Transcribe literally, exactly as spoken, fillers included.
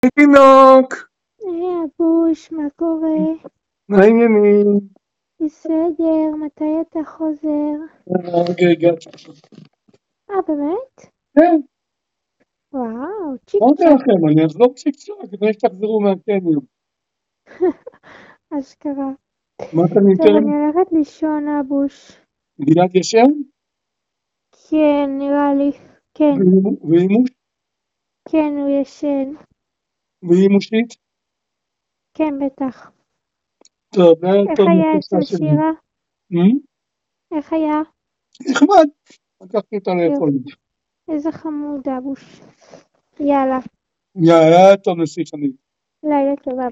תינוק, היי אבוש, מה קורה? מה העניינים? בסדר, מתי אתה חוזר? רגע הגעתי. אה, באמת? כן, וואו, צ'יק אמרתי צ'אק, לכם, אני אחזור צ'יק צ'אק לפני שתחזרו מהקניון. אשכרה. מה אתם טוב, יותר? אני הולכת לישון אבוש. גלעד ישן? כן, נראה לי. כן, ואימוש? כן, הוא ישן. ואימושית? כן, בטח. טוב, זה היה איך טוב היה מחופשה אצל שלי. שירה? אמ? איך היה? נחמד, לקחתי אותה יופי, לאכול. איזה חמוד אבוש. יאללה, יאללה, היה טוב נסיכני. לילה טוב.